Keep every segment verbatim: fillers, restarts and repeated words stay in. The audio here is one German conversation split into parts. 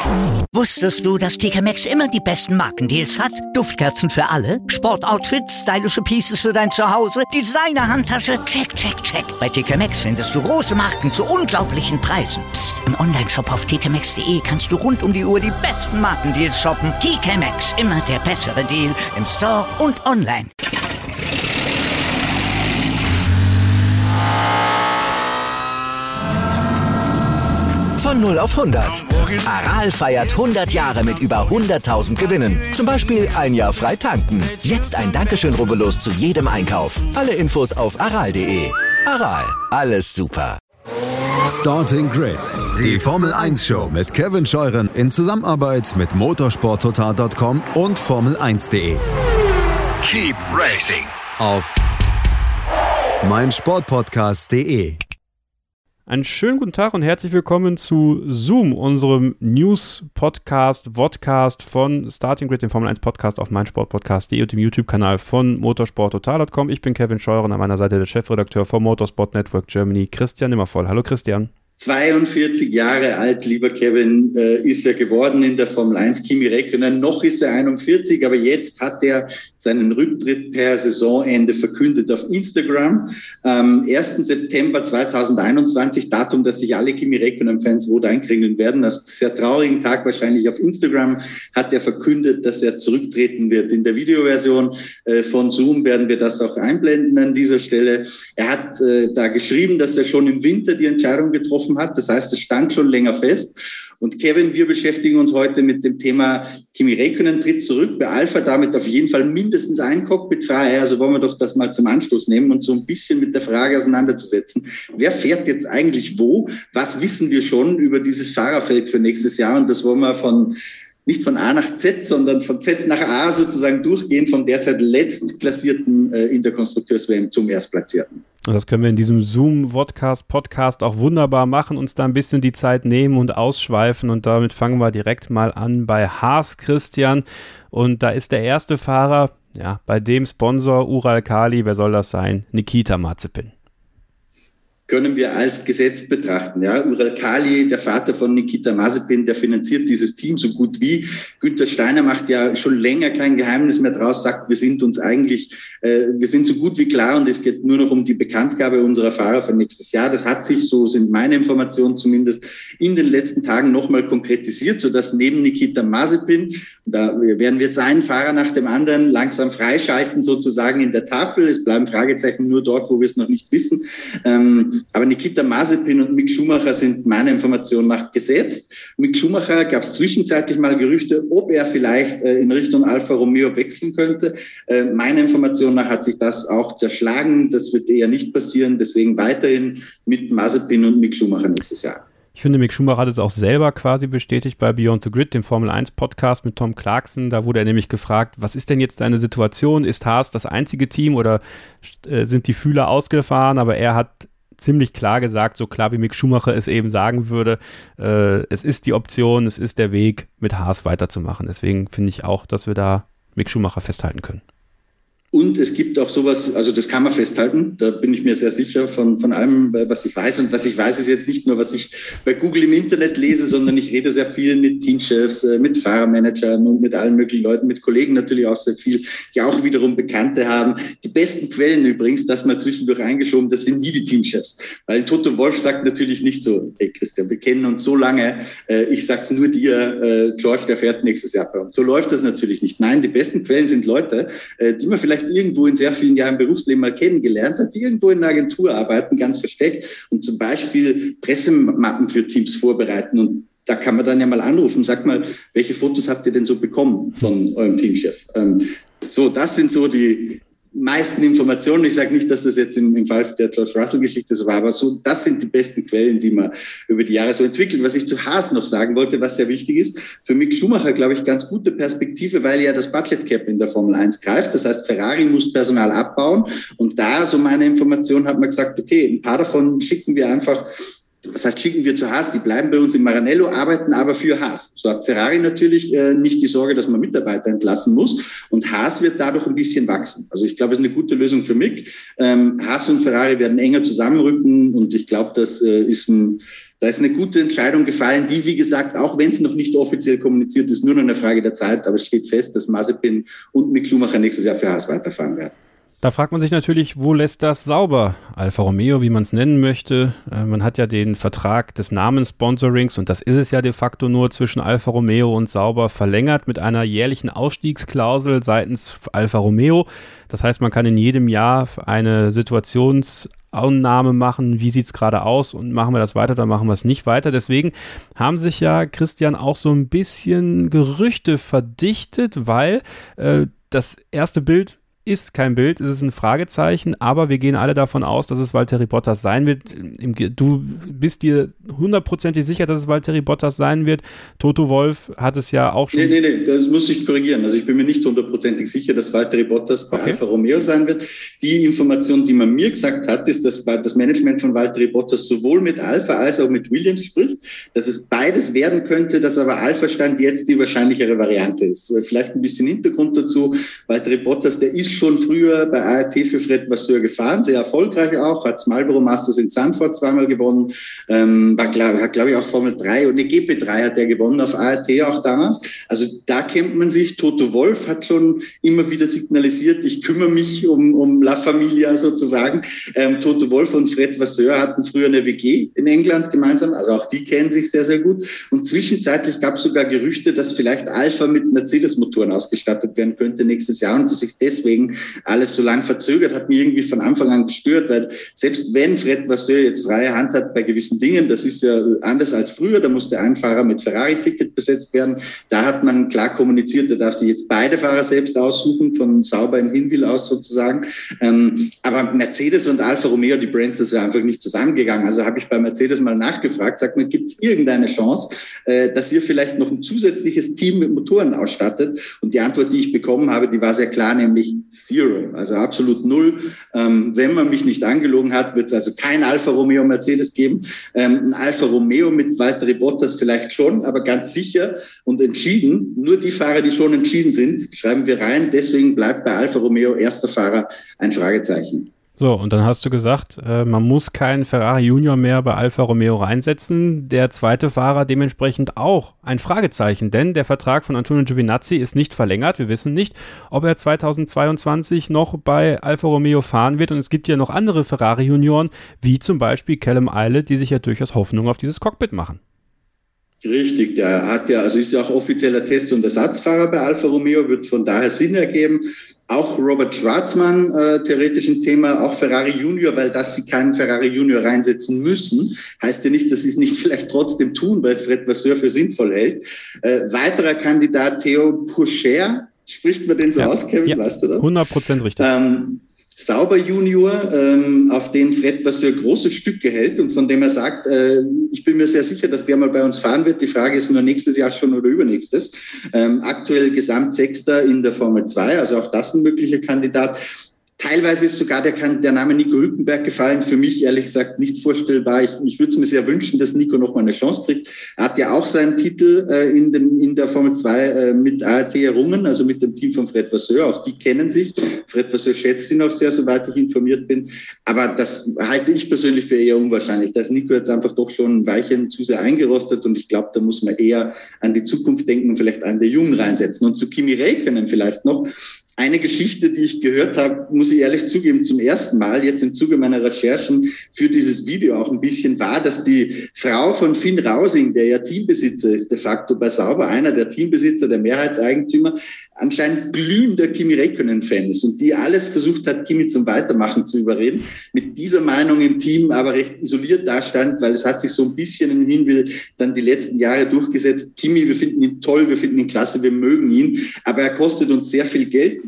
Wusstest du, dass T K Maxx immer die besten Markendeals hat? Duftkerzen für alle, Sportoutfits, stylische Pieces für dein Zuhause, Designer-Handtasche, check, check, check. Bei T K Maxx findest du große Marken zu unglaublichen Preisen. Psst. Im Onlineshop auf t k maxx punkt d e kannst du rund um die Uhr die besten Markendeals shoppen. T K Maxx, immer der bessere Deal im Store und online. Von null auf hundert. Aral feiert hundert Jahre mit über hunderttausend Gewinnen. Zum Beispiel ein Jahr frei tanken. Jetzt ein Dankeschön, rubbellos zu jedem Einkauf. Alle Infos auf aral punkt de. Aral, alles super. Starting Grid, die Formel eins Show mit Kevin Scheuren in Zusammenarbeit mit motorsport total punkt com und Formel eins punkt de. Keep racing Auf meinsportpodcast punkt de. Einen schönen guten Tag und herzlich willkommen zu Zoom, unserem News-Podcast, Vodcast von Starting Grid, dem Formel eins Podcast auf meinsportpodcast punkt de und dem YouTube-Kanal von motorsport total punkt com. Ich bin Kevin Scheuren, an meiner Seite der Chefredakteur vom Motorsport Network Germany, Christian Nimmervoll. Hallo Christian. zweiundvierzig Jahre alt, lieber Kevin, äh, ist er geworden in der Formel eins, Kimi Räikkönen. Noch ist er einundvierzig, aber jetzt hat er seinen Rücktritt per Saisonende verkündet auf Instagram. Am ersten September zweitausendeinundzwanzig, Datum, dass sich alle Kimi Räikkönen-Fans rot einkringeln werden. Das sehr traurigen Tag wahrscheinlich auf Instagram hat er verkündet, dass er zurücktreten wird. In der Videoversion äh, von Zoom werden wir das auch einblenden an dieser Stelle. Er hat äh, da geschrieben, dass er schon im Winter die Entscheidung getroffen hat. Das heißt, es stand schon länger fest. Und Kevin, wir beschäftigen uns heute mit dem Thema Kimi Räikkönen tritt zurück. Bei Alpha damit auf jeden Fall mindestens ein Cockpit frei. Also wollen wir doch das mal zum Anstoß nehmen und so ein bisschen mit der Frage auseinanderzusetzen. Wer fährt jetzt eigentlich wo? Was wissen wir schon über dieses Fahrerfeld für nächstes Jahr? Und das wollen wir von nicht von A nach Z, sondern von Z nach A sozusagen durchgehen, vom derzeit letztklassierten äh, in der Konstrukteurs-W M zum Erstplatzierten. Und das können wir in diesem Zoom-Vodcast-Podcast auch wunderbar machen, uns da ein bisschen die Zeit nehmen und ausschweifen. Und damit fangen wir direkt mal an bei Haas, Christian. Und da ist der erste Fahrer, ja, bei dem Sponsor Uralkali, wer soll das sein? Nikita Mazepin. Können wir als gesetzt betrachten. Ja, Uralkali, der Vater von Nikita Mazepin, der finanziert dieses Team so gut wie. Günther Steiner macht ja schon länger kein Geheimnis mehr draus, sagt, wir sind uns eigentlich, äh, wir sind so gut wie klar und es geht nur noch um die Bekanntgabe unserer Fahrer für nächstes Jahr. Das hat sich, so sind meine Informationen zumindest, in den letzten Tagen nochmal konkretisiert, sodass neben Nikita Mazepin, da werden wir jetzt einen Fahrer nach dem anderen langsam freischalten sozusagen in der Tafel. Es bleiben Fragezeichen nur dort, wo wir es noch nicht wissen. Ähm, Aber Nikita Mazepin und Mick Schumacher sind meiner Information nach gesetzt. Mick Schumacher gab es zwischenzeitlich mal Gerüchte, ob er vielleicht äh, in Richtung Alfa Romeo wechseln könnte. Äh, meiner Information nach hat sich das auch zerschlagen. Das wird eher nicht passieren. Deswegen weiterhin mit Mazepin und Mick Schumacher nächstes Jahr. Ich finde, Mick Schumacher hat es auch selber quasi bestätigt bei Beyond the Grid, dem Formel eins Podcast mit Tom Clarkson. Da wurde er nämlich gefragt, was ist denn jetzt deine Situation? Ist Haas das einzige Team oder äh, sind die Fühler ausgefahren? Aber er hat ziemlich klar gesagt, so klar wie Mick Schumacher es eben sagen würde, äh, es ist die Option, es ist der Weg, mit Haas weiterzumachen. Deswegen finde ich auch, dass wir da Mick Schumacher festhalten können. Und es gibt auch sowas, also das kann man festhalten, da bin ich mir sehr sicher von, von allem, was ich weiß. Und was ich weiß, ist jetzt nicht nur, was ich bei Google im Internet lese, sondern ich rede sehr viel mit Teamchefs, mit Fahrermanagern und mit allen möglichen Leuten, mit Kollegen natürlich auch sehr viel, die auch wiederum Bekannte haben. Die besten Quellen übrigens, das mal zwischendurch eingeschoben, das sind nie die Teamchefs. Weil Toto Wolff sagt natürlich nicht so, hey Christian, wir kennen uns so lange, ich sag's nur dir, George, der fährt nächstes Jahr bei uns. So läuft das natürlich nicht. Nein, die besten Quellen sind Leute, die man vielleicht irgendwo in sehr vielen Jahren Berufsleben mal kennengelernt hat, die irgendwo in einer Agentur arbeiten, ganz versteckt und zum Beispiel Pressemappen für Teams vorbereiten. Und da kann man dann ja mal anrufen, sag mal, welche Fotos habt ihr denn so bekommen von eurem Teamchef? Ähm, so, das sind so die meisten Informationen. Ich sage nicht, dass das jetzt im, im Fall der George Russell-Geschichte so war, aber so, das sind die besten Quellen, die man über die Jahre so entwickelt. Was ich zu Haas noch sagen wollte, was sehr wichtig ist, für Mick Schumacher, glaube ich, ganz gute Perspektive, weil ja das Budget Cap in der Formel eins greift. Das heißt, Ferrari muss Personal abbauen und da, so meine Information, hat man gesagt, okay, ein paar davon schicken wir einfach was heißt, schicken wir zu Haas, die bleiben bei uns in Maranello, arbeiten aber für Haas. So hat Ferrari natürlich äh, nicht die Sorge, dass man Mitarbeiter entlassen muss und Haas wird dadurch ein bisschen wachsen. Also ich glaube, es ist eine gute Lösung für Mick. Ähm, Haas und Ferrari werden enger zusammenrücken und ich glaube, das äh, ist ein, da ist eine gute Entscheidung gefallen, die, wie gesagt, auch wenn es noch nicht offiziell kommuniziert ist, nur noch eine Frage der Zeit, aber es steht fest, dass Mazepin und Mick Schumacher nächstes Jahr für Haas weiterfahren werden. Da fragt man sich natürlich, wo lässt das sauber? Alfa Romeo, wie man es nennen möchte. Äh, man hat ja den Vertrag des Namenssponsorings, und das ist es ja de facto nur, zwischen Alfa Romeo und Sauber verlängert mit einer jährlichen Ausstiegsklausel seitens Alfa Romeo. Das heißt, man kann in jedem Jahr eine Situationsannahme machen, wie sieht es gerade aus und machen wir das weiter, dann machen wir es nicht weiter. Deswegen haben sich ja, Christian, auch so ein bisschen Gerüchte verdichtet, weil äh, das erste Bild ist kein Bild, es ist ein Fragezeichen, aber wir gehen alle davon aus, dass es Valtteri Bottas sein wird. Du bist dir hundertprozentig sicher, dass es Valtteri Bottas sein wird. Toto Wolff hat es ja auch schon... Nee, nee, nee, das muss ich korrigieren. Also ich bin mir nicht hundertprozentig sicher, dass Valtteri Bottas bei okay. Alfa Romeo sein wird. Die Information, die man mir gesagt hat, ist, dass das Management von Valtteri Bottas sowohl mit Alfa als auch mit Williams spricht, dass es beides werden könnte, dass aber Alfa Stand jetzt die wahrscheinlichere Variante ist. So, vielleicht ein bisschen Hintergrund dazu. Valtteri Bottas, der ist schon früher bei A R T für Fred Vasseur gefahren, sehr erfolgreich auch, hat das Marlboro Masters in Zandvoort zweimal gewonnen, ähm, war, glaub, hat glaube ich auch Formel drei und eine G P drei hat er gewonnen auf A R T auch damals. Also da kennt man sich. Toto Wolff hat schon immer wieder signalisiert, ich kümmere mich um, um La Familia sozusagen. Ähm, Toto Wolff und Fred Vasseur hatten früher eine W G in England gemeinsam, also auch die kennen sich sehr, sehr gut. Und zwischenzeitlich gab es sogar Gerüchte, dass vielleicht Alfa mit Mercedes-Motoren ausgestattet werden könnte nächstes Jahr und dass sich deswegen alles so lang verzögert, hat mich irgendwie von Anfang an gestört, weil selbst wenn Fred Vasseur jetzt freie Hand hat bei gewissen Dingen, das ist ja anders als früher, da musste ein Fahrer mit Ferrari-Ticket besetzt werden, da hat man klar kommuniziert, da darf sich jetzt beide Fahrer selbst aussuchen, von Sauber in Hinwil aus sozusagen, ähm, aber Mercedes und Alfa Romeo, die Brands, das wäre einfach nicht zusammengegangen, also habe ich bei Mercedes mal nachgefragt, sagt man, gibt es irgendeine Chance, äh, dass ihr vielleicht noch ein zusätzliches Team mit Motoren ausstattet und die Antwort, die ich bekommen habe, die war sehr klar, nämlich Zero, also absolut null. Ähm, wenn man mich nicht angelogen hat, wird es also kein Alfa Romeo Mercedes geben. Ähm, ein Alfa Romeo mit Valtteri Bottas vielleicht schon, aber ganz sicher und entschieden. Nur die Fahrer, die schon entschieden sind, schreiben wir rein. Deswegen bleibt bei Alfa Romeo erster Fahrer ein Fragezeichen. So, und dann hast du gesagt, äh, man muss keinen Ferrari Junior mehr bei Alfa Romeo reinsetzen. Der zweite Fahrer dementsprechend auch ein Fragezeichen, denn der Vertrag von Antonio Giovinazzi ist nicht verlängert. Wir wissen nicht, ob er zweitausendzweiundzwanzig noch bei Alfa Romeo fahren wird. Und es gibt ja noch andere Ferrari Junioren, wie zum Beispiel Callum Ilott, die sich ja durchaus Hoffnung auf dieses Cockpit machen. Richtig, der hat ja, also ist ja auch offizieller Test- und Ersatzfahrer bei Alfa Romeo, wird von daher Sinn ergeben. Auch Robert Schwarzmann, äh, theoretisch ein Thema, auch Ferrari Junior, weil dass sie keinen Ferrari Junior reinsetzen müssen, heißt ja nicht, dass sie es nicht vielleicht trotzdem tun, weil es Fred Vasseur für sinnvoll hält. Äh, weiterer Kandidat, Theo Pourchaire, spricht man den so ja. aus, Kevin, ja. weißt du das? hundert Prozent richtig. Ähm, Sauber Junior, ähm, auf den Fred Vasseur große Stücke hält und von dem er sagt, äh, ich bin mir sehr sicher, dass der mal bei uns fahren wird. Die Frage ist nur nächstes Jahr schon oder übernächstes. Ähm, aktuell Gesamtsechster in der Formel zwei, also auch das ein möglicher Kandidat. Teilweise ist sogar der, der Name Nico Hülkenberg gefallen. Für mich ehrlich gesagt nicht vorstellbar. Ich, ich würde es mir sehr wünschen, dass Nico noch mal eine Chance kriegt. Er hat ja auch seinen Titel äh, in, den, in der Formel zwei äh, mit A R T errungen, also mit dem Team von Fred Vasseur. Auch die kennen sich. Fred Vasseur schätzt ihn auch sehr, soweit ich informiert bin. Aber das halte ich persönlich für eher unwahrscheinlich. Da ist Nico jetzt einfach doch schon ein Weilchen zu sehr eingerostet und ich glaube, da muss man eher an die Zukunft denken und vielleicht einen der Jungen reinsetzen. Und zu Kimi Räikkönen vielleicht noch. Eine Geschichte, die ich gehört habe, muss ich ehrlich zugeben, zum ersten Mal jetzt im Zuge meiner Recherchen für dieses Video auch ein bisschen war, dass die Frau von Finn Rausing, der ja Teambesitzer ist, de facto bei Sauber, einer der Teambesitzer, der Mehrheitseigentümer, anscheinend glühender Kimi Räikkönen-Fan ist und die alles versucht hat, Kimi zum Weitermachen zu überreden, mit dieser Meinung im Team aber recht isoliert dastand, weil es hat sich so ein bisschen in Hinwil dann die letzten Jahre durchgesetzt. Kimi, wir finden ihn toll, wir finden ihn klasse, wir mögen ihn, aber er kostet uns sehr viel Geld.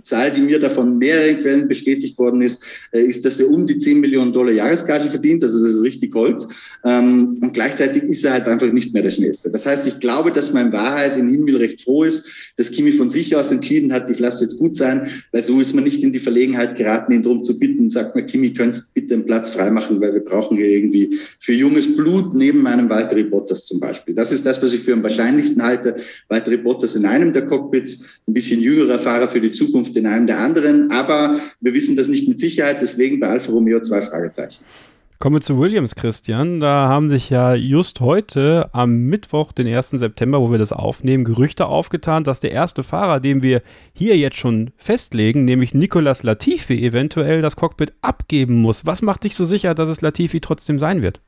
die Zahl, die mir da von mehreren Quellen bestätigt worden ist, äh, ist, dass er um die zehn Millionen Dollar Jahresgage verdient. Also das ist richtig Gold. Ähm, und gleichzeitig ist er halt einfach nicht mehr der Schnellste. Das heißt, ich glaube, dass man in Wahrheit in Hinwil recht froh ist, dass Kimi von sich aus entschieden hat, ich lasse jetzt gut sein, weil so ist man nicht in die Verlegenheit geraten, ihn darum zu bitten. Sagt man, Kimi, könntest bitte einen Platz freimachen, weil wir brauchen hier irgendwie für junges Blut neben einem Valtteri Bottas zum Beispiel. Das ist das, was ich für am wahrscheinlichsten halte. Valtteri Bottas in einem der Cockpits, ein bisschen jüngerer Fahrer für die Zukunft in einem der anderen. Aber wir wissen das nicht mit Sicherheit, deswegen bei Alfa Romeo zwei Fragezeichen. Kommen wir zu Williams, Christian. Da haben sich ja just heute am Mittwoch, den ersten September, wo wir das aufnehmen, Gerüchte aufgetan, dass der erste Fahrer, den wir hier jetzt schon festlegen, nämlich Nicolas Latifi, eventuell das Cockpit abgeben muss. Was macht dich so sicher, dass es Latifi trotzdem sein wird?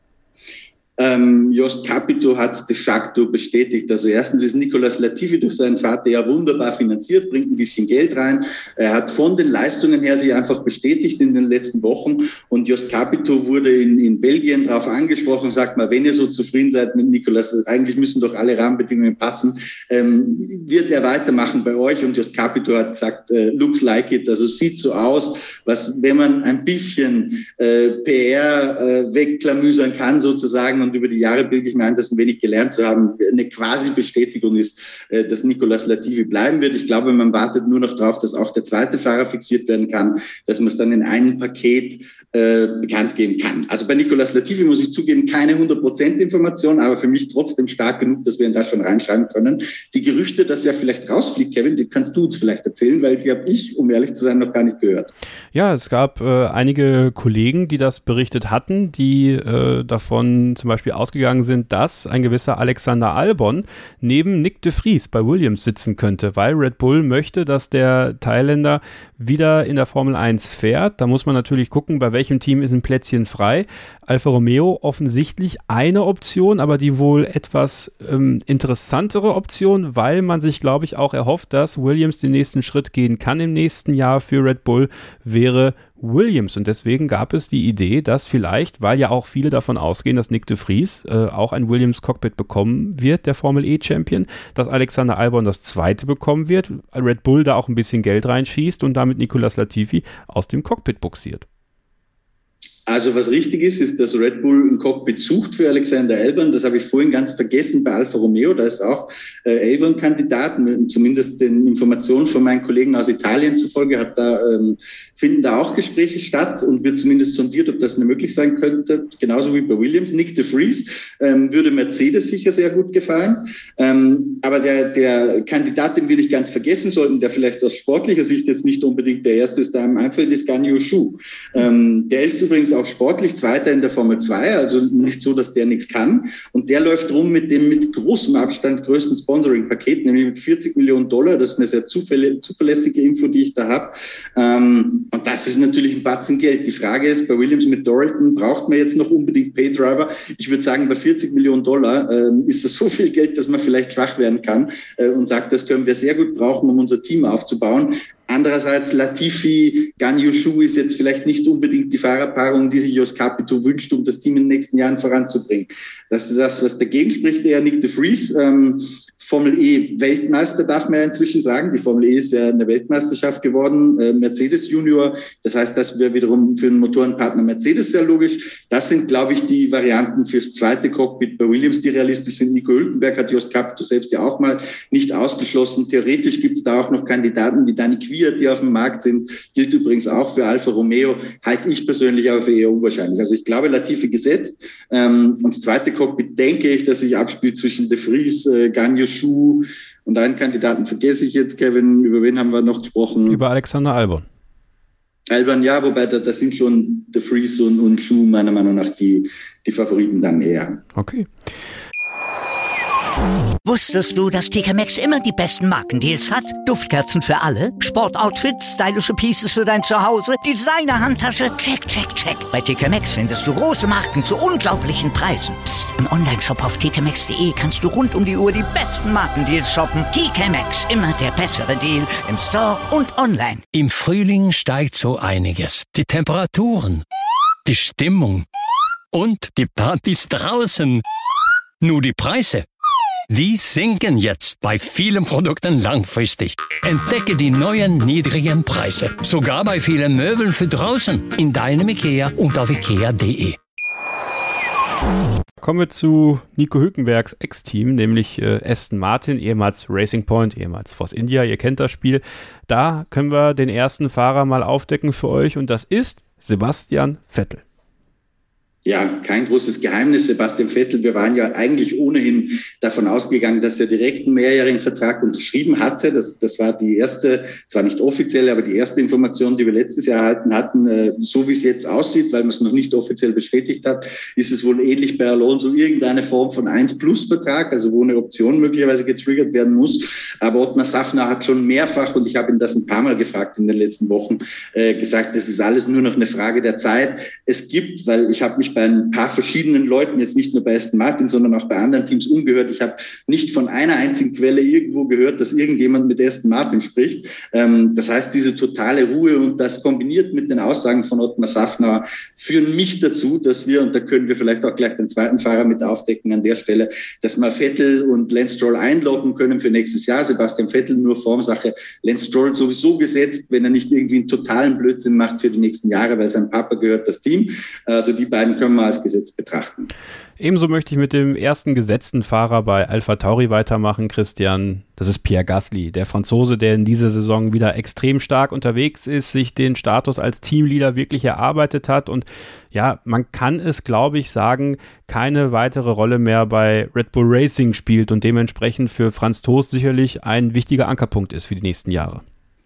Ähm, Jost Capito hat es de facto bestätigt. Also erstens ist Nicolas Latifi durch seinen Vater ja wunderbar finanziert, bringt ein bisschen Geld rein. Er hat von den Leistungen her sich einfach bestätigt in den letzten Wochen. Und Jost Capito wurde in, in Belgien darauf angesprochen, sagt mal, wenn ihr so zufrieden seid mit Nicolas, eigentlich müssen doch alle Rahmenbedingungen passen, ähm, wird er weitermachen bei euch. Und Jost Capito hat gesagt, äh, looks like it, also sieht so aus, was, wenn man ein bisschen äh, P R äh, wegklamüsern kann sozusagen, und über die Jahre bilde ich mir ein, das ein wenig gelernt zu haben, eine quasi Bestätigung ist, dass Nicolas Latifi bleiben wird. Ich glaube, man wartet nur noch darauf, dass auch der zweite Fahrer fixiert werden kann, dass man es dann in einem Paket äh, bekannt geben kann. Also bei Nicolas Latifi muss ich zugeben, keine hundert Prozent Information, aber für mich trotzdem stark genug, dass wir ihn da schon reinschreiben können. Die Gerüchte, dass er vielleicht rausfliegt, Kevin, die kannst du uns vielleicht erzählen, weil die habe ich, um ehrlich zu sein, noch gar nicht gehört. Ja, es gab äh, einige Kollegen, die das berichtet hatten, die äh, davon zum Beispiel ausgegangen sind, dass ein gewisser Alexander Albon neben Nick de Vries bei Williams sitzen könnte, weil Red Bull möchte, dass der Thailänder wieder in der Formel eins fährt. Da muss man natürlich gucken, bei welchem Team ist ein Plätzchen frei. Alfa Romeo offensichtlich eine Option, aber die wohl etwas ähm, interessantere Option, weil man sich, glaube ich, auch erhofft, dass Williams den nächsten Schritt gehen kann im nächsten Jahr für Red Bull, wäre Williams. Und deswegen gab es die Idee, dass vielleicht, weil ja auch viele davon ausgehen, dass Nick de Vries äh, auch ein Williams-Cockpit bekommen wird, der Formel-E-Champion, dass Alexander Albon das zweite bekommen wird, Red Bull da auch ein bisschen Geld reinschießt und damit Nicolas Latifi aus dem Cockpit buxiert. Also was richtig ist, ist, dass Red Bull ein Cockpit sucht für Alexander Albon. Das habe ich vorhin ganz vergessen bei Alfa Romeo. Da ist auch äh, Albon-Kandidat, zumindest den Informationen von meinen Kollegen aus Italien zufolge, hat da, ähm, finden da auch Gespräche statt und wird zumindest sondiert, ob das möglich sein könnte. Genauso wie bei Williams. Nick de Vries ähm, würde Mercedes sicher sehr gut gefallen. Ähm, aber der, der Kandidat, den wir nicht ganz vergessen sollten, der vielleicht aus sportlicher Sicht jetzt nicht unbedingt der erste ist, der einem einfällt, ist Guan Yu Zhou. Ähm, der ist übrigens auch sportlich Zweiter in der Formel zwei, also nicht so, dass der nichts kann. Und der läuft rum mit dem mit großem Abstand größten Sponsoring-Paket, nämlich mit vierzig Millionen Dollar. Das ist eine sehr zuverlä- zuverlässige Info, die ich da habe. Ähm, und das ist natürlich ein Batzen Geld. Die Frage ist, bei Williams mit Dorilton braucht man jetzt noch unbedingt Paydriver. Ich würde sagen, bei vierzig Millionen Dollar äh, ist das so viel Geld, dass man vielleicht schwach werden kann äh, und sagt, das können wir sehr gut brauchen, um unser Team aufzubauen. Andererseits, Latifi, Guan Yu Zhou ist jetzt vielleicht nicht unbedingt die Fahrerpaarung, die sich Jost Capito wünscht, um das Team in den nächsten Jahren voranzubringen. Das ist das, was dagegen spricht, eher Nick de Vries. Ähm, Formel E-Weltmeister darf man ja inzwischen sagen. Die Formel E ist ja eine Weltmeisterschaft geworden. Äh, Mercedes Junior, das heißt, das wäre wiederum für den Motorenpartner Mercedes sehr logisch. Das sind, glaube ich, die Varianten fürs zweite Cockpit bei Williams, die realistisch sind. Nico Hülkenberg hat Jost Capito selbst ja auch mal nicht ausgeschlossen. Theoretisch gibt es da auch noch Kandidaten wie Dani Kvyat, die auf dem Markt sind. Gilt übrigens auch für Alfa Romeo. Halte ich persönlich aber für eher unwahrscheinlich. Also ich glaube, Latifi gesetzt. Ähm, und das zweite Cockpit denke ich, dass sich abspielt zwischen de Vries, äh, Guan Yu Zhou und einen Kandidaten vergesse ich jetzt, Kevin. Über wen haben wir noch gesprochen? Über Alexander Albon. Albon, ja, wobei da, da sind schon de Vries und, und Zhou meiner Meinung nach die, die Favoriten dann eher. Okay. Wusstest du, dass T K Maxx immer die besten Markendeals hat? Duftkerzen für alle, Sportoutfits, stylische Pieces für dein Zuhause, Designer-Handtasche, check, check, check. Bei T K Maxx findest du große Marken zu unglaublichen Preisen. Psst. Im Onlineshop auf t k maxx punkt d e kannst du rund um die Uhr die besten Markendeals shoppen. T K Maxx, immer der bessere Deal im Store und online. Im Frühling steigt so einiges. Die Temperaturen, die Stimmung und die Partys draußen. Nur die Preise. Die sinken jetzt bei vielen Produkten langfristig. Entdecke die neuen niedrigen Preise. Sogar bei vielen Möbeln für draußen. In deinem IKEA und auf ikea punkt de. Kommen wir zu Nico Hülkenbergs Ex-Team, nämlich äh, Aston Martin, ehemals Racing Point, ehemals Force India. Ihr kennt das Spiel. Da können wir den ersten Fahrer mal aufdecken für euch und das ist Sebastian Vettel. Ja, kein großes Geheimnis. Sebastian Vettel, wir waren ja eigentlich ohnehin davon ausgegangen, dass er direkt einen mehrjährigen Vertrag unterschrieben hatte. Das, das war die erste, zwar nicht offizielle, aber die erste Information, die wir letztes Jahr erhalten hatten. So wie es jetzt aussieht, weil man es noch nicht offiziell bestätigt hat, ist es wohl ähnlich bei Alonso irgendeine Form von eins Plus Vertrag, also wo eine Option möglicherweise getriggert werden muss. Aber Ottmar Safnauer hat schon mehrfach, und ich habe ihn das ein paar Mal gefragt in den letzten Wochen, äh, gesagt, das ist alles nur noch eine Frage der Zeit. Es gibt, weil ich habe mich bei ein paar verschiedenen Leuten, jetzt nicht nur bei Aston Martin, sondern auch bei anderen Teams umgehört. Ich habe nicht von einer einzigen Quelle irgendwo gehört, dass irgendjemand mit Aston Martin spricht. Ähm, das heißt, diese totale Ruhe und das kombiniert mit den Aussagen von Ottmar Safnauer führen mich dazu, dass wir, und da können wir vielleicht auch gleich den zweiten Fahrer mit aufdecken an der Stelle, dass wir Vettel und Lance Stroll einloggen können für nächstes Jahr. Sebastian Vettel nur Formsache, Lance Stroll sowieso gesetzt, wenn er nicht irgendwie einen totalen Blödsinn macht für die nächsten Jahre, weil sein Papa gehört das Team. Also die beiden können wir als Gesetz betrachten. Ebenso möchte ich mit dem ersten gesetzten Fahrer bei AlphaTauri weitermachen, Christian. Das ist Pierre Gasly, der Franzose, der in dieser Saison wieder extrem stark unterwegs ist, sich den Status als Teamleader wirklich erarbeitet hat und ja, man kann es, glaube ich, sagen, keine weitere Rolle mehr bei Red Bull Racing spielt und dementsprechend für Franz Tost sicherlich ein wichtiger Ankerpunkt ist für die nächsten Jahre.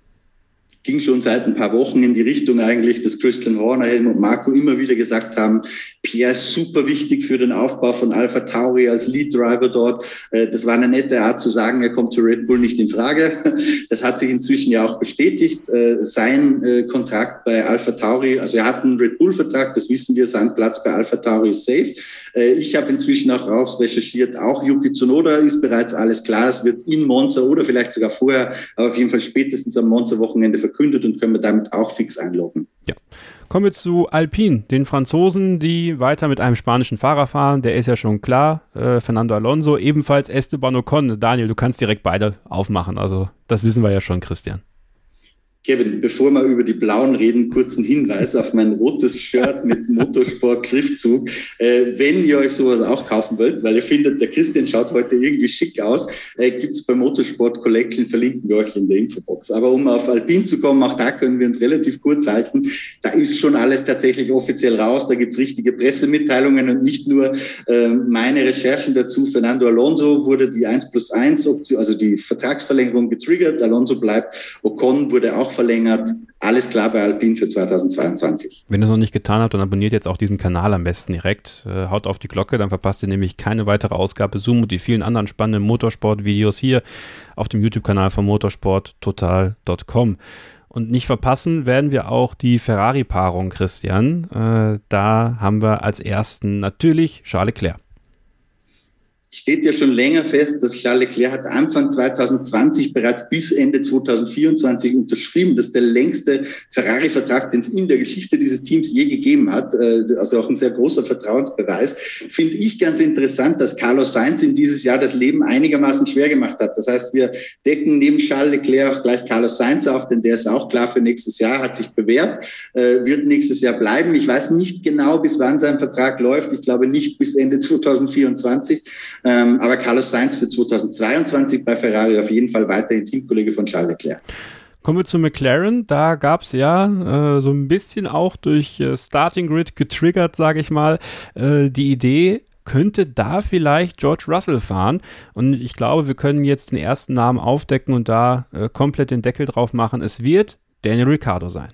Ging schon seit ein paar Wochen in die Richtung eigentlich, dass Christian Horner, Helmut Marko immer wieder gesagt haben, Pierre ist super wichtig für den Aufbau von AlphaTauri als Lead-Driver dort. Das war eine nette Art zu sagen, er kommt für Red Bull nicht in Frage. Das hat sich inzwischen ja auch bestätigt. Sein Kontrakt bei AlphaTauri, also er hat einen Red Bull-Vertrag, das wissen wir, sein Platz bei AlphaTauri ist safe. Ich habe inzwischen auch raus recherchiert, auch Yuki Tsunoda ist bereits alles klar. Es wird in Monza oder vielleicht sogar vorher, aber auf jeden Fall spätestens am Monza-Wochenende verkündet und können wir damit auch fix einloggen. Ja. Kommen wir zu Alpine, den Franzosen, die weiter mit einem spanischen Fahrer fahren. Der ist ja schon klar, äh, Fernando Alonso, ebenfalls Esteban Ocon. Daniel, du kannst direkt beide aufmachen, also das wissen wir ja schon, Christian. Kevin, bevor wir über die Blauen reden, kurzen Hinweis auf mein rotes Shirt mit Motorsport-Schriftzug. Äh, wenn ihr euch sowas auch kaufen wollt, weil ihr findet, der Christian schaut heute irgendwie schick aus, äh, gibt es bei Motorsport Collection, verlinken wir euch in der Infobox. Aber um auf Alpine zu kommen, auch da können wir uns relativ kurz halten. Da ist schon alles tatsächlich offiziell raus. Da gibt es richtige Pressemitteilungen und nicht nur äh, meine Recherchen dazu. Fernando Alonso wurde die eins plus eins Option, also die Vertragsverlängerung getriggert. Alonso bleibt. Ocon wurde auch verlängert. Alles klar bei Alpine für zweitausendzweiundzwanzig. Wenn ihr es noch nicht getan habt, dann abonniert jetzt auch diesen Kanal am besten direkt. Äh, haut auf die Glocke, dann verpasst ihr nämlich keine weitere Ausgabe Zoom und die vielen anderen spannenden Motorsport-Videos hier auf dem YouTube-Kanal von motorsport total punkt com. Und nicht verpassen werden wir auch die Ferrari-Paarung, Christian. Äh, da haben wir als ersten natürlich Charles Leclerc. Steht ja schon länger fest, dass Charles Leclerc hat Anfang zweitausendzwanzig bereits bis Ende zweitausendvierundzwanzig unterschrieben. Das ist der längste Ferrari-Vertrag, den es in der Geschichte dieses Teams je gegeben hat. Also auch ein sehr großer Vertrauensbeweis. Finde ich ganz interessant, dass Carlos Sainz in dieses Jahr das Leben einigermaßen schwer gemacht hat. Das heißt, wir decken neben Charles Leclerc auch gleich Carlos Sainz auf, denn der ist auch klar für nächstes Jahr, hat sich bewährt, wird nächstes Jahr bleiben. Ich weiß nicht genau, bis wann sein Vertrag läuft. Ich glaube nicht bis Ende zweitausendvierundzwanzig. Ähm, aber Carlos Sainz für zweitausendzweiundzwanzig bei Ferrari auf jeden Fall weiterhin Teamkollege von Charles Leclerc. Kommen wir zu McLaren. Da gab es ja äh, so ein bisschen auch durch äh, Starting Grid getriggert, sage ich mal, äh, die Idee, könnte da vielleicht George Russell fahren? Und ich glaube, wir können jetzt den ersten Namen aufdecken und da äh, komplett den Deckel drauf machen. Es wird Daniel Ricciardo sein.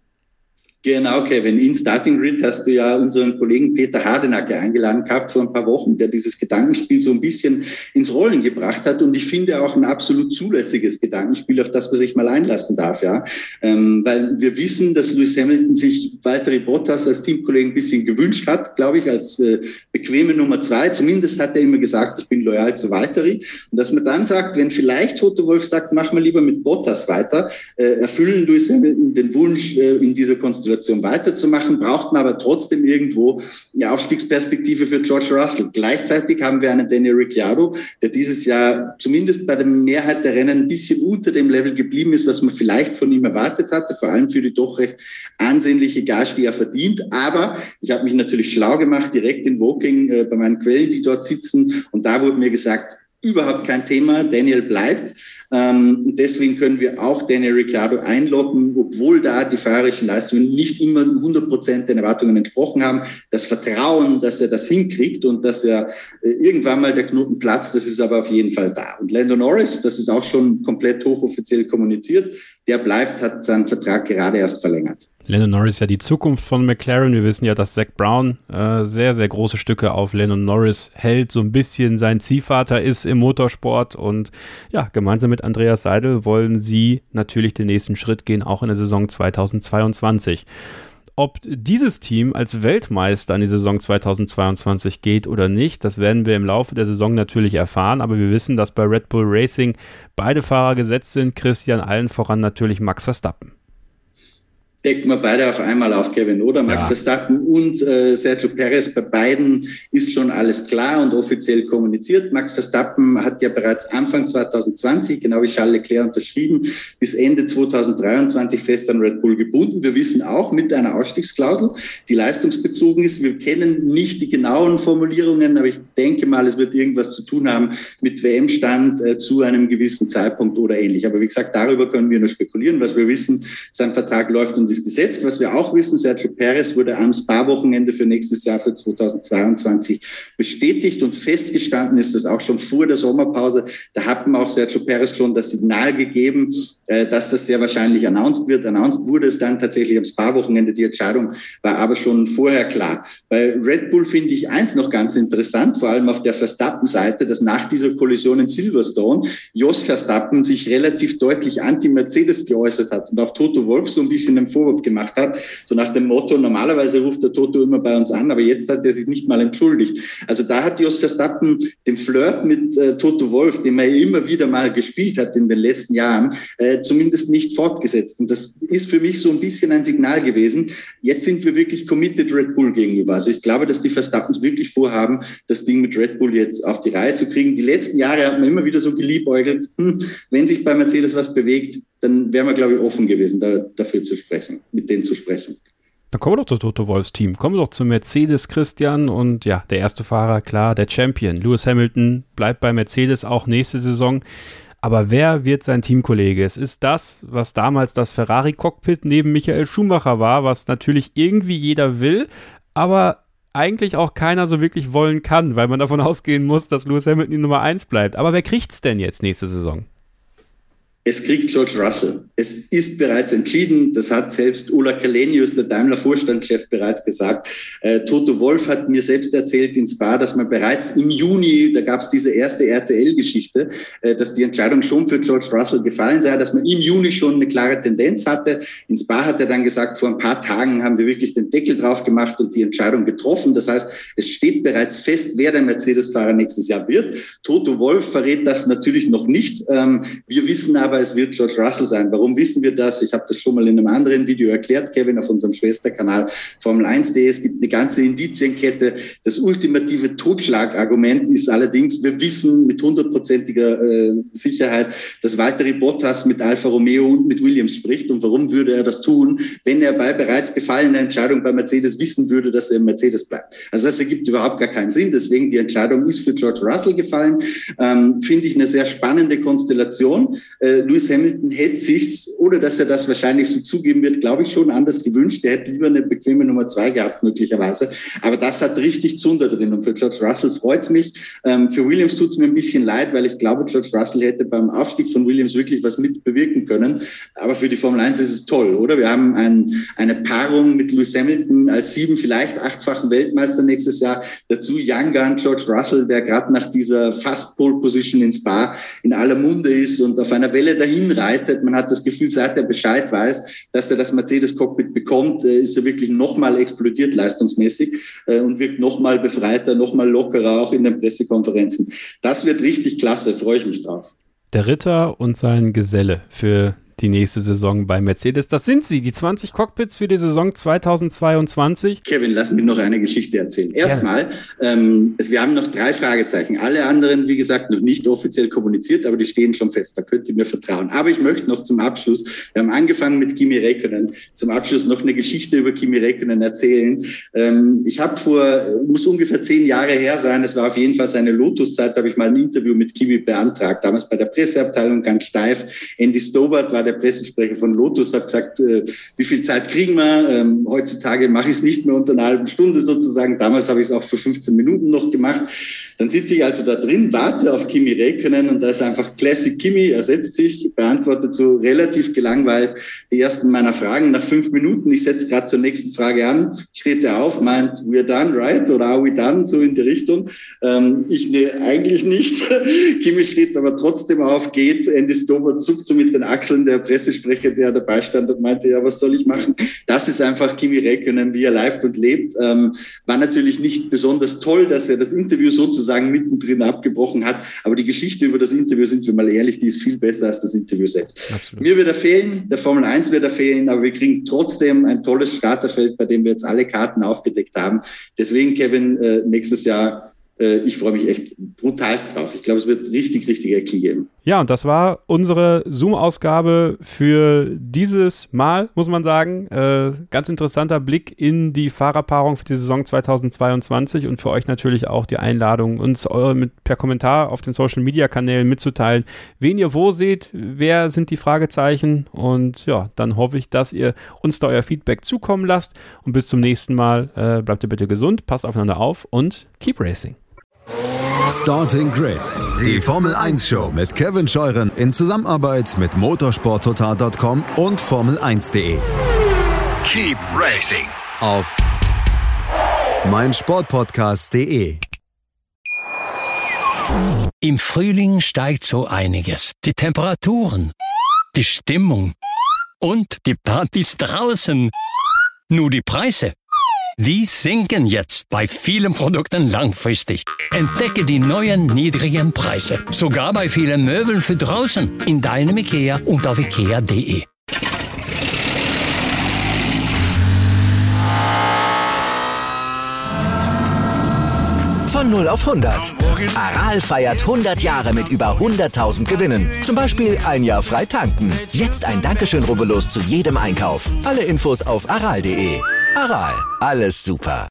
Genau, Kevin. In Starting Grid hast du ja unseren Kollegen Peter Hardenacke eingeladen gehabt vor ein paar Wochen, der dieses Gedankenspiel so ein bisschen ins Rollen gebracht hat. Und ich finde auch ein absolut zulässiges Gedankenspiel, auf das man sich mal einlassen darf, ja. Ähm, weil wir wissen, dass Lewis Hamilton sich Valtteri Bottas als Teamkollegen ein bisschen gewünscht hat, glaube ich, als äh, bequeme Nummer zwei. Zumindest hat er immer gesagt, ich bin loyal zu Valtteri. Und dass man dann sagt, wenn vielleicht Toto Wolff sagt, machen wir lieber mit Bottas weiter, äh, erfüllen Lewis Hamilton den Wunsch äh, in dieser Konstellation Konstellation weiterzumachen, braucht man aber trotzdem irgendwo eine Aufstiegsperspektive für George Russell. Gleichzeitig haben wir einen Daniel Ricciardo, der dieses Jahr zumindest bei der Mehrheit der Rennen ein bisschen unter dem Level geblieben ist, was man vielleicht von ihm erwartet hatte, vor allem für die doch recht ansehnliche Gage, die er verdient. Aber ich habe mich natürlich schlau gemacht, direkt in Woking äh, bei meinen Quellen, die dort sitzen, und da wurde mir gesagt, überhaupt kein Thema, Daniel bleibt. Ähm, deswegen können wir auch Daniel Ricciardo einloggen, obwohl da die fahrerischen Leistungen nicht immer hundert Prozent den Erwartungen entsprochen haben. Das Vertrauen, dass er das hinkriegt und dass er äh, irgendwann mal der Knoten platzt, das ist aber auf jeden Fall da. Und Lando Norris, das ist auch schon komplett hochoffiziell kommuniziert, der bleibt, hat seinen Vertrag gerade erst verlängert. Lando Norris ist ja die Zukunft von McLaren. Wir wissen ja, dass Zak Brown äh, sehr, sehr große Stücke auf Lando Norris hält, so ein bisschen sein Ziehvater ist im Motorsport, und ja, gemeinsam mit Andreas Seidel wollen sie natürlich den nächsten Schritt gehen, auch in der Saison zweitausendzweiundzwanzig. Ob dieses Team als Weltmeister in die Saison zweitausendzweiundzwanzig geht oder nicht, das werden wir im Laufe der Saison natürlich erfahren, aber wir wissen, dass bei Red Bull Racing beide Fahrer gesetzt sind, Christian, allen voran natürlich Max Verstappen. Decken wir beide auf einmal auf, Kevin, oder? Max ja. Verstappen und äh, Sergio Perez, bei beiden ist schon alles klar und offiziell kommuniziert. Max Verstappen hat ja bereits Anfang zweitausendzwanzig, genau wie Charles Leclerc, unterschrieben, bis Ende zweitausenddreiundzwanzig fest an Red Bull gebunden. Wir wissen auch mit einer Ausstiegsklausel, die leistungsbezogen ist. Wir kennen nicht die genauen Formulierungen, aber ich denke mal, es wird irgendwas zu tun haben mit W M-Stand äh, zu einem gewissen Zeitpunkt oder ähnlich. Aber wie gesagt, darüber können wir nur spekulieren. Was wir wissen, sein Vertrag läuft und ist gesetzt. Was wir auch wissen, Sergio Perez wurde am Spa-Wochenende für nächstes Jahr, für zweitausendzweiundzwanzig bestätigt, und festgestanden ist das auch schon vor der Sommerpause. Da hat man auch Sergio Perez schon das Signal gegeben, dass das sehr wahrscheinlich announced wird. Announced wurde es dann tatsächlich am Spa-Wochenende. Die Entscheidung war aber schon vorher klar. Bei Red Bull finde ich eins noch ganz interessant, vor allem auf der Verstappen-Seite, dass nach dieser Kollision in Silverstone Jos Verstappen sich relativ deutlich anti-Mercedes geäußert hat und auch Toto Wolff so ein bisschen im Vorwurf gemacht hat, so nach dem Motto, normalerweise ruft der Toto immer bei uns an, aber jetzt hat er sich nicht mal entschuldigt. Also da hat Jos Verstappen den Flirt mit äh, Toto Wolff, den er immer wieder mal gespielt hat in den letzten Jahren, äh, zumindest nicht fortgesetzt. Und das ist für mich so ein bisschen ein Signal gewesen. Jetzt sind wir wirklich committed Red Bull gegenüber. Also ich glaube, dass die Verstappens wirklich vorhaben, das Ding mit Red Bull jetzt auf die Reihe zu kriegen. Die letzten Jahre hat man immer wieder so geliebäugelt, hm, wenn sich bei Mercedes was bewegt, dann wären wir, glaube ich, offen gewesen, da, dafür zu sprechen, mit denen zu sprechen. Dann kommen wir doch zu Toto Wolffs Team. Kommen wir doch zu Mercedes, Christian. Und ja, der erste Fahrer, klar, der Champion. Lewis Hamilton bleibt bei Mercedes auch nächste Saison. Aber wer wird sein Teamkollege? Es ist das, was damals das Ferrari-Cockpit neben Michael Schumacher war, was natürlich irgendwie jeder will, aber eigentlich auch keiner so wirklich wollen kann, weil man davon ausgehen muss, dass Lewis Hamilton die Nummer eins bleibt. Aber wer kriegt's denn jetzt nächste Saison? Es kriegt George Russell. Es ist bereits entschieden. Das hat selbst Ola Källenius, der Daimler-Vorstandschef, bereits gesagt. Äh, Toto Wolff hat mir selbst erzählt in Spa, dass man bereits im Juni, da gab es diese erste R T L-Geschichte, äh, dass die Entscheidung schon für George Russell gefallen sei, dass man im Juni schon eine klare Tendenz hatte. In Spa hat er dann gesagt, vor ein paar Tagen haben wir wirklich den Deckel drauf gemacht und die Entscheidung getroffen. Das heißt, es steht bereits fest, wer der Mercedes-Fahrer nächstes Jahr wird. Toto Wolff verrät das natürlich noch nicht. Ähm, wir wissen aber, aber es wird George Russell sein. Warum wissen wir das? Ich habe das schon mal in einem anderen Video erklärt, Kevin, auf unserem Schwesterkanal Formel eins punkt de. Es gibt eine ganze Indizienkette. Das ultimative Totschlagargument ist allerdings, wir wissen mit hundertprozentiger äh, Sicherheit, dass Valtteri Bottas mit Alfa Romeo und mit Williams spricht. Und warum würde er das tun, wenn er bei bereits gefallener Entscheidung bei Mercedes wissen würde, dass er im Mercedes bleibt? Also das ergibt überhaupt gar keinen Sinn. Deswegen die Entscheidung ist für George Russell gefallen. Ähm, finde ich eine sehr spannende Konstellation. Äh, Lewis Hamilton hätte sich's, ohne dass er das wahrscheinlich so zugeben wird, glaube ich, schon anders gewünscht. Er hätte lieber eine bequeme Nummer zwei gehabt, möglicherweise. Aber das hat richtig Zunder drin. Und für George Russell freut's mich. Ähm, für Williams tut's mir ein bisschen leid, weil ich glaube, George Russell hätte beim Aufstieg von Williams wirklich was mit bewirken können. Aber für die Formel eins ist es toll, oder? Wir haben ein, eine Paarung mit Lewis Hamilton als sieben, vielleicht achtfachen Weltmeister nächstes Jahr. Dazu Young Gun George Russell, der gerade nach dieser Fast Pole Position in Spa in aller Munde ist und auf einer Welle dahin reitet. Man hat das Gefühl, seit er Bescheid weiß, dass er das Mercedes-Cockpit bekommt, ist er wirklich nochmal explodiert leistungsmäßig und wirkt nochmal befreiter, nochmal lockerer, auch in den Pressekonferenzen. Das wird richtig klasse, freue ich mich drauf. Der Ritter und sein Geselle für die nächste Saison bei Mercedes. Das sind sie, die zwanzig Cockpits für die Saison zweitausendzweiundzwanzig. Kevin, lass mich noch eine Geschichte erzählen. Erstmal, ähm, wir haben noch drei Fragezeichen. Alle anderen, wie gesagt, noch nicht offiziell kommuniziert, aber die stehen schon fest. Da könnt ihr mir vertrauen. Aber ich möchte noch zum Abschluss, wir haben angefangen mit Kimi Räikkönen, zum Abschluss noch eine Geschichte über Kimi Räikkönen erzählen. Ähm, ich habe vor, muss ungefähr zehn Jahre her sein, es war auf jeden Fall seine Lotus-Zeit, da habe ich mal ein Interview mit Kimi beantragt, damals bei der Presseabteilung ganz steif. Andy Stobart war der Pressesprecher von Lotus, hat gesagt, äh, wie viel Zeit kriegen wir? Ähm, heutzutage mache ich es nicht mehr unter einer halben Stunde sozusagen. Damals habe ich es auch für fünfzehn Minuten noch gemacht. Dann sitze ich also da drin, warte auf Kimi Räikkönen und da ist einfach Classic Kimi, er setzt sich, beantwortet so relativ gelangweilt die ersten meiner Fragen nach fünf Minuten. Ich setze gerade zur nächsten Frage an, steht er auf, meint, we're done, right? Oder are we done? So in die Richtung. Ähm, ich ne, eigentlich nicht. Kimi steht aber trotzdem auf, geht. Andy Stobart zuckt so mit den Achseln, der Pressesprecher, der dabei stand und meinte, ja, was soll ich machen? Das ist einfach Kimi Räikkönen, wie er leibt und lebt. Ähm, war natürlich nicht besonders toll, dass er das Interview sozusagen mittendrin abgebrochen hat, aber die Geschichte über das Interview, sind wir mal ehrlich, die ist viel besser als das Interview selbst. Absolut. Mir wird er fehlen, der Formel eins wird er fehlen, aber wir kriegen trotzdem ein tolles Starterfeld, bei dem wir jetzt alle Karten aufgedeckt haben. Deswegen, Kevin, äh, nächstes Jahr, äh, ich freue mich echt brutalst drauf. Ich glaube, es wird richtig, richtig Action geben. Ja, und das war unsere Zoom-Ausgabe für dieses Mal, muss man sagen. Äh, ganz interessanter Blick in die Fahrerpaarung für die Saison zweitausendzweiundzwanzig und für euch natürlich auch die Einladung, uns eure mit, per Kommentar auf den Social-Media-Kanälen mitzuteilen, wen ihr wo seht, wer sind die Fragezeichen, und ja, dann hoffe ich, dass ihr uns da euer Feedback zukommen lasst, und bis zum nächsten Mal äh, bleibt ihr bitte gesund, passt aufeinander auf und keep racing. Starting Grid, die Formel eins Show mit Kevin Scheuren in Zusammenarbeit mit motorsport total punkt com und Formel eins punkt de. Keep racing Auf meinsportpodcast punkt de. Im Frühling steigt so einiges. Die Temperaturen, die Stimmung und die Partys draußen. Nur die Preise, die sinken jetzt bei vielen Produkten langfristig. Entdecke die neuen niedrigen Preise. Sogar bei vielen Möbeln für draußen. In deinem IKEA und auf ikea punkt de. Von null auf hundert. Aral feiert hundert Jahre mit über hunderttausend Gewinnen. Zum Beispiel ein Jahr frei tanken. Jetzt ein Dankeschön, rubbellos zu jedem Einkauf. Alle Infos auf aral punkt de. Aral, alles super.